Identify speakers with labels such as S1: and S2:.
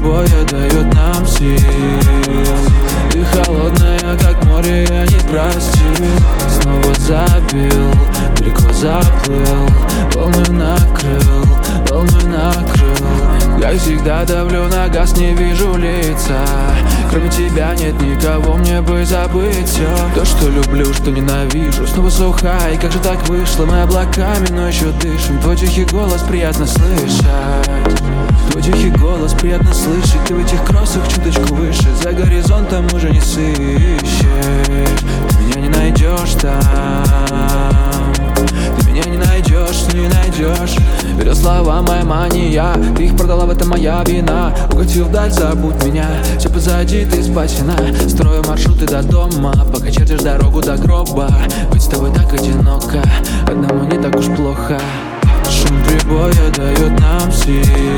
S1: прибоя дает нам сил. Ты холодная, как море, я не простил. Снова забил, далеко заплыл, волной накрыл, волной накрыл. Как всегда давлю на газ, не вижу лица. Кроме тебя нет никого, мне бы забыть все. То, что люблю, что ненавижу, снова сухая. И как же так вышло, мы облаками, но еще дышим. Твой тихий голос приятно слышать. Твой тихий голос приятно слышать. Ты в этих кроссах чуточку выше, за горизонтом уже не сыщешь. Ты меня не найдешь там. Ты меня не найдешь, не найдешь. Берет слова моя мания, ты их продала, в этом моя вина. Укатил вдаль, забудь меня, все позади, ты спасена. Строю маршруты до дома, пока чертишь дорогу до гроба. Быть с тобой так одиноко, одному не так уж плохо. Шум прибоя дает нам сил.